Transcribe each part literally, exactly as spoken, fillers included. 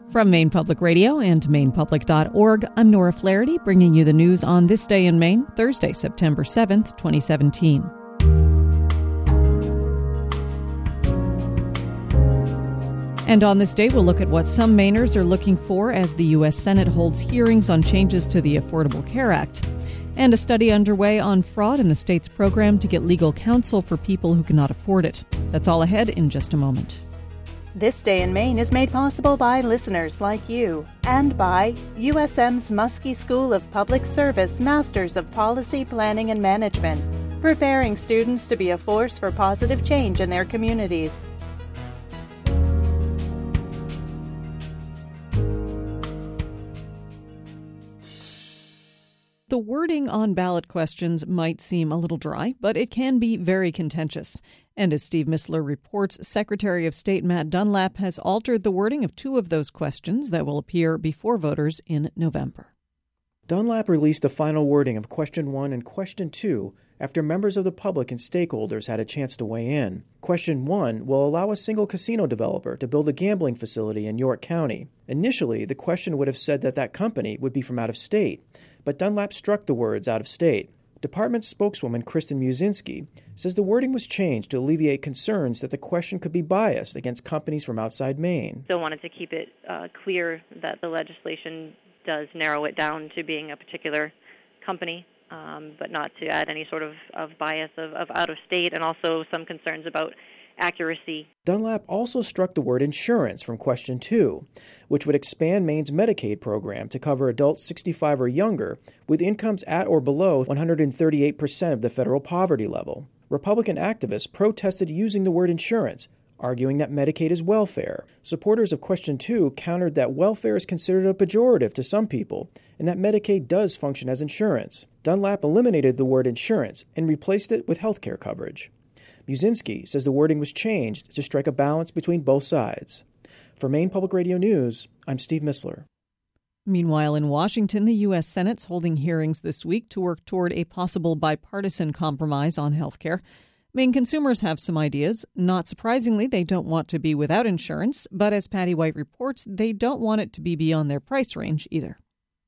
From Maine Public Radio and maine public dot org, I'm Nora Flaherty, bringing you the news on this day in Maine, Thursday, September seventh, twenty seventeen. And on this day, we'll look at what some Mainers are looking for as the U S Senate holds hearings on changes to the Affordable Care Act. And a study underway on fraud in the state's program to get legal counsel for people who cannot afford it. That's all ahead in just a moment. This Day in Maine is made possible by listeners like you and by U S M's Muskie School of Public Service Masters of Policy Planning and Management, preparing students to be a force for positive change in their communities. The wording on ballot questions might seem a little dry, but it can be very contentious. And as Steve Missler reports, Secretary of State Matt Dunlap has altered the wording of two of those questions that will appear before voters in November. Dunlap released the final wording of Question one and Question two after members of the public and stakeholders had a chance to weigh in. Question one will allow a single casino developer to build a gambling facility in York County. Initially, the question would have said that that company would be from out of state, but Dunlap struck the words out of state. Department spokeswoman Kristen Musinski says the wording was changed to alleviate concerns that the question could be biased against companies from outside Maine. Still wanted to keep it uh, clear that the legislation does narrow it down to being a particular company, um, but not to add any sort of, of bias of, of out of state, and also some concerns about accuracy. Dunlap also struck the word insurance from Question two, which would expand Maine's Medicaid program to cover adults sixty-five or younger with incomes at or below one hundred thirty-eight percent of the federal poverty level. Republican activists protested using the word insurance, arguing that Medicaid is welfare. Supporters of Question two countered that welfare is considered a pejorative to some people and that Medicaid does function as insurance. Dunlap eliminated the word insurance and replaced it with health care coverage. Musinski says the wording was changed to strike a balance between both sides. For Maine Public Radio News, I'm Steve Missler. Meanwhile, in Washington, the U S Senate's holding hearings this week to work toward a possible bipartisan compromise on health care. Maine consumers have some ideas. Not surprisingly, they don't want to be without insurance, but as Patty White reports, they don't want it to be beyond their price range either.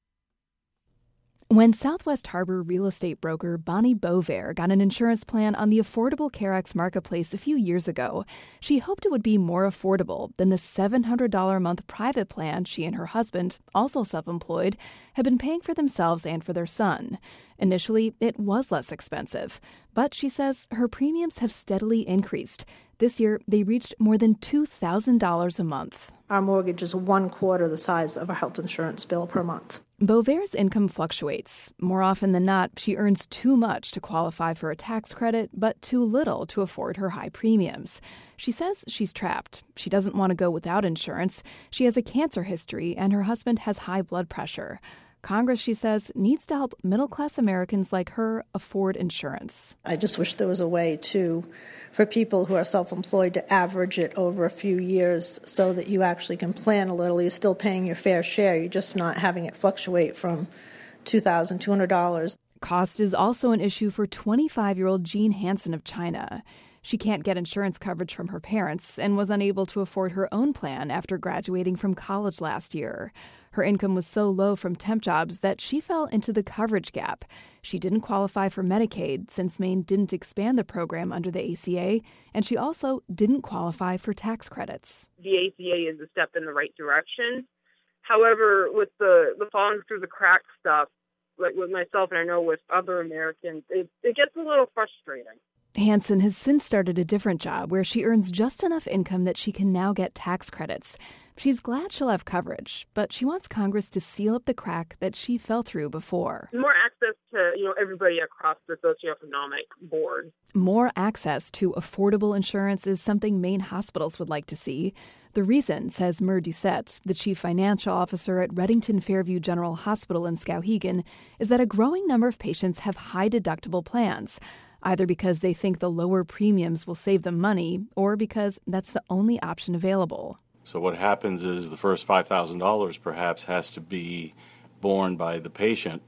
When Southwest Harbor real estate broker Bonnie Bovair got an insurance plan on the Affordable Care Act marketplace a few years ago, she hoped it would be more affordable than the seven hundred dollars a month private plan she and her husband, also self-employed, had been paying for themselves and for their son. Initially, it was less expensive, but she says her premiums have steadily increased. This year, they reached more than two thousand dollars a month. Our mortgage is one quarter the size of a health insurance bill per month. Bovair's income fluctuates. More often than not, she earns too much to qualify for a tax credit, but too little to afford her high premiums. She says she's trapped. She doesn't want to go without insurance. She has a cancer history, and her husband has high blood pressure. Congress, she says, needs to help middle-class Americans like her afford insurance. I just wish there was a way to, for people who are self-employed, to average it over a few years so that you actually can plan a little. You're still paying your fair share. You're just not having it fluctuate from two thousand two hundred dollars. Cost is also an issue for twenty-five-year-old Jean Hansen of China. She can't get insurance coverage from her parents and was unable to afford her own plan after graduating from college last year. Her income was so low from temp jobs that she fell into the coverage gap. She didn't qualify for Medicaid since Maine didn't expand the program under the A C A, and she also didn't qualify for tax credits. The A C A is a step in the right direction. However, with the, the falling through the cracks stuff, like with myself and I know with other Americans, it, it gets a little frustrating. Hansen has since started a different job where she earns just enough income that she can now get tax credits. She's glad she'll have coverage, but she wants Congress to seal up the crack that she fell through before. More access to, you know, everybody across the socioeconomic board. More access to affordable insurance is something Maine hospitals would like to see. The reason, says Mur Doucette, the chief financial officer at Reddington Fairview General Hospital in Skowhegan, is that a growing number of patients have high deductible plans, either because they think the lower premiums will save them money or because that's the only option available. So what happens is the first five thousand dollars perhaps has to be borne by the patient,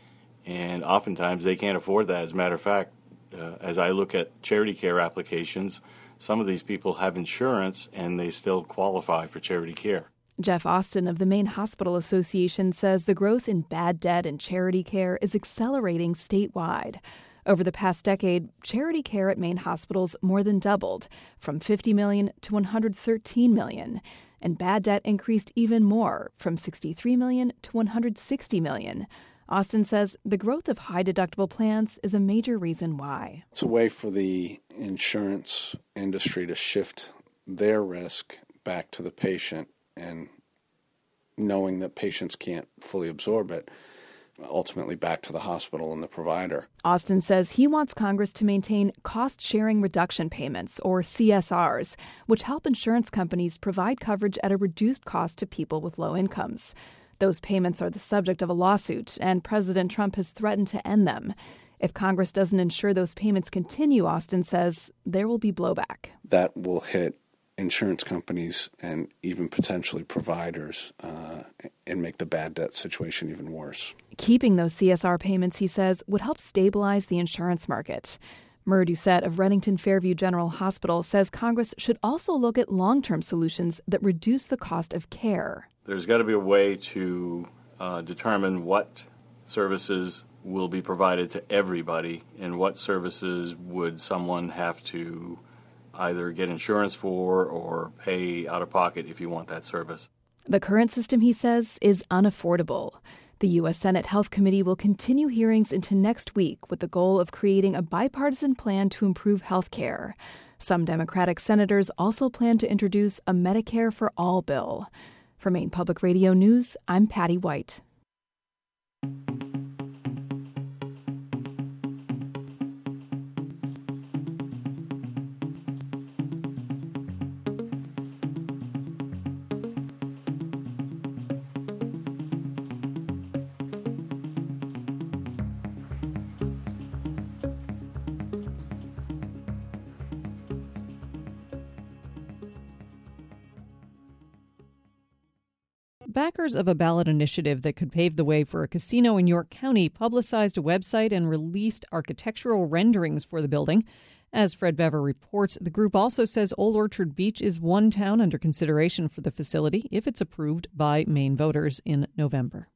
and oftentimes they can't afford that. As a matter of fact, uh, as I look at charity care applications, some of these people have insurance and they still qualify for charity care. Jeff Austin of the Maine Hospital Association says the growth in bad debt and charity care is accelerating statewide. Over the past decade, charity care at Maine hospitals more than doubled, from fifty million dollars to one hundred thirteen million dollars, and bad debt increased even more, from sixty-three million dollars to one hundred sixty million dollars. Austin says the growth of high-deductible plans is a major reason why. It's a way for the insurance industry to shift their risk back to the patient, and knowing that patients can't fully absorb it, ultimately back to the hospital and the provider. Austin says he wants Congress to maintain cost-sharing reduction payments, or C S Rs, which help insurance companies provide coverage at a reduced cost to people with low incomes. Those payments are the subject of a lawsuit, and President Trump has threatened to end them. If Congress doesn't ensure those payments continue, Austin says, there will be blowback. That will hit insurance companies and even potentially providers uh, and make the bad debt situation even worse. Keeping those C S R payments, he says, would help stabilize the insurance market. Murr Doucette of Reddington Fairview General Hospital says Congress should also look at long-term solutions that reduce the cost of care. There's got to be a way to uh, determine what services will be provided to everybody and what services would someone have to either get insurance for or pay out of pocket if you want that service. The current system, he says, is unaffordable. The U S Senate Health Committee will continue hearings into next week with the goal of creating a bipartisan plan to improve health care. Some Democratic senators also plan to introduce a Medicare for All bill. For Maine Public Radio News, I'm Patty White. Backers of a ballot initiative that could pave the way for a casino in York County publicized a website and released architectural renderings for the building. As Fred Bever reports, the group also says Old Orchard Beach is one town under consideration for the facility if it's approved by Maine voters in November.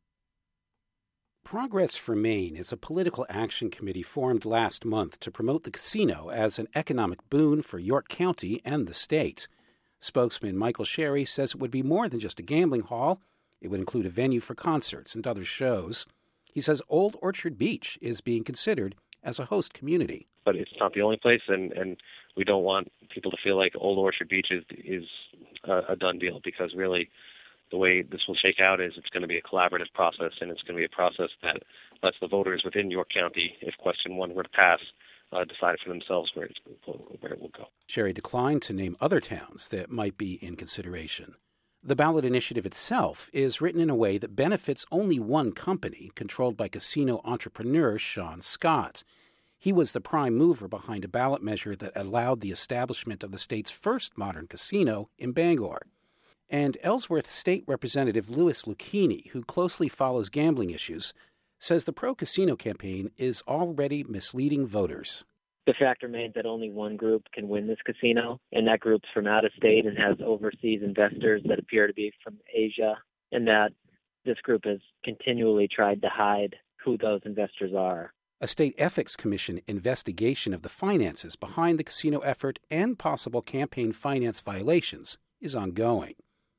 Progress for Maine is a political action committee formed last month to promote the casino as an economic boon for York County and the state. Spokesman Michael Sherry says it would be more than just a gambling hall. It would include a venue for concerts and other shows. He says Old Orchard Beach is being considered as a host community. But it's not the only place, and, and we don't want people to feel like Old Orchard Beach is, is a, a done deal, because really the way this will shake out is it's going to be a collaborative process, and it's going to be a process that lets the voters within York County, if question one were to pass, Uh, decide for themselves where, it's, where it will go. Sherry declined to name other towns that might be in consideration. The ballot initiative itself is written in a way that benefits only one company, controlled by casino entrepreneur Sean Scott. He was the prime mover behind a ballot measure that allowed the establishment of the state's first modern casino in Bangor. And Ellsworth State Representative Louis Lucchini, who closely follows gambling issues, says the pro-casino campaign is already misleading voters. The fact remains that only one group can win this casino, and that group's from out of state and has overseas investors that appear to be from Asia, and that this group has continually tried to hide who those investors are. A state ethics commission investigation of the finances behind the casino effort and possible campaign finance violations is ongoing.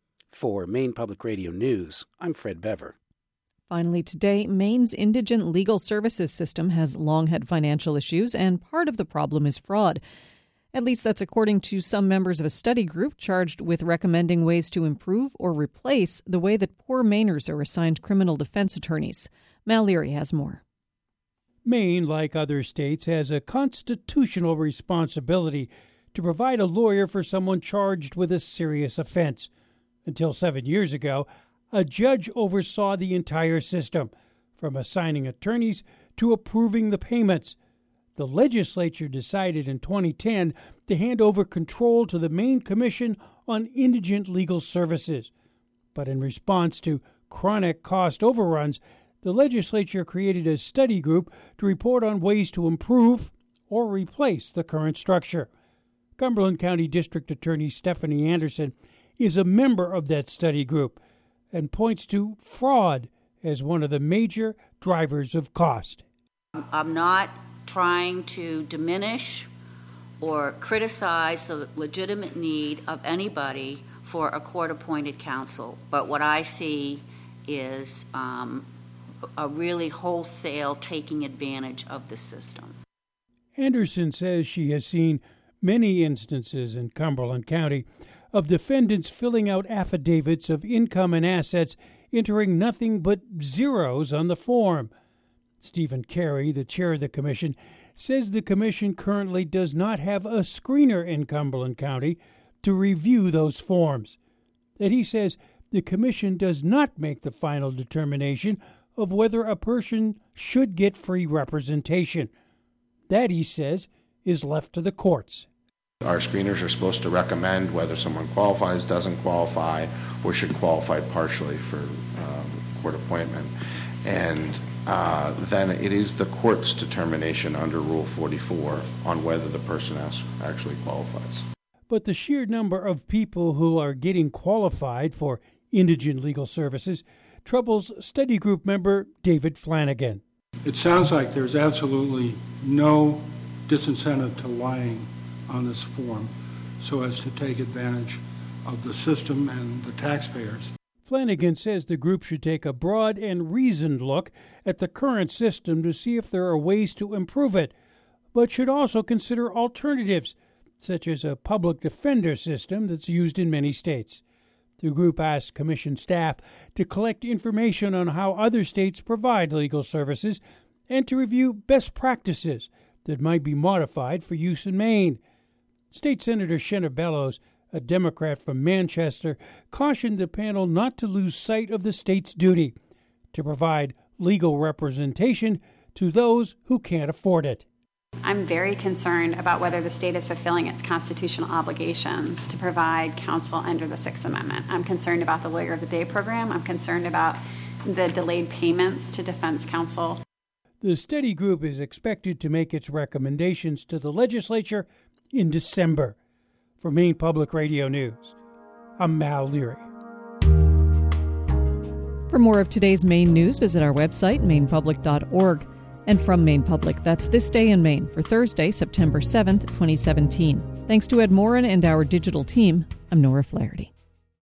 For Maine Public Radio News, I'm Fred Bever. Finally today, Maine's indigent legal services system has long had financial issues, and part of the problem is fraud. At least that's according to some members of a study group charged with recommending ways to improve or replace the way that poor Mainers are assigned criminal defense attorneys. Mal Leary has more. Maine, like other states, has a constitutional responsibility to provide a lawyer for someone charged with a serious offense. Until seven years ago, a judge oversaw the entire system, from assigning attorneys to approving the payments. The legislature decided in twenty ten to hand over control to the Maine Commission on Indigent Legal Services. But in response to chronic cost overruns, the legislature created a study group to report on ways to improve or replace the current structure. Cumberland County District Attorney Stephanie Anderson is a member of that study group and points to fraud as one of the major drivers of cost. I'm not trying to diminish or criticize the legitimate need of anybody for a court-appointed counsel, but what I see is um, a really wholesale taking advantage of the system. Anderson says she has seen many instances in Cumberland County of defendants filling out affidavits of income and assets entering nothing but zeros on the form. Stephen Carey, the chair of the commission, says the commission currently does not have a screener in Cumberland County to review those forms. That he says the commission does not make the final determination of whether a person should get free representation. That, he says, is left to the courts. Our screeners are supposed to recommend whether someone qualifies, doesn't qualify, or should qualify partially for um, court appointment. And uh, then it is the court's determination under Rule forty-four on whether the person actually qualifies. But the sheer number of people who are getting qualified for indigent legal services troubles study group member David Flanagan. It sounds like there's absolutely no disincentive to lying on this form so as to take advantage of the system and the taxpayers. Flanagan says the group should take a broad and reasoned look at the current system to see if there are ways to improve it, but should also consider alternatives, such as a public defender system that's used in many states. The group asked commission staff to collect information on how other states provide legal services and to review best practices that might be modified for use in Maine. State Senator Shenna Bellows, a Democrat from Manchester, cautioned the panel not to lose sight of the state's duty to provide legal representation to those who can't afford it. I'm very concerned about whether the state is fulfilling its constitutional obligations to provide counsel under the Sixth Amendment. I'm concerned about the Lawyer of the Day program. I'm concerned about the delayed payments to defense counsel. The study group is expected to make its recommendations to the legislature in December. For Maine Public Radio News, I'm Mal Leary. For more of today's Maine news, visit our website, maine public dot org. And from Maine Public, that's This Day in Maine for Thursday, September seventh, twenty seventeen. Thanks to Ed Morin and our digital team, I'm Nora Flaherty.